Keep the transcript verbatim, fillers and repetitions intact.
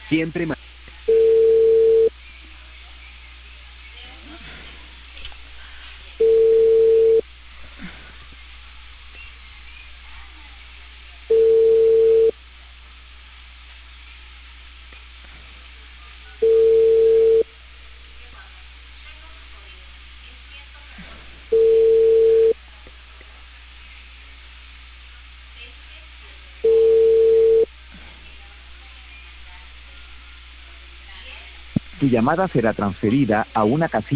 Siempre ma- Tu llamada será transferida a una casilla.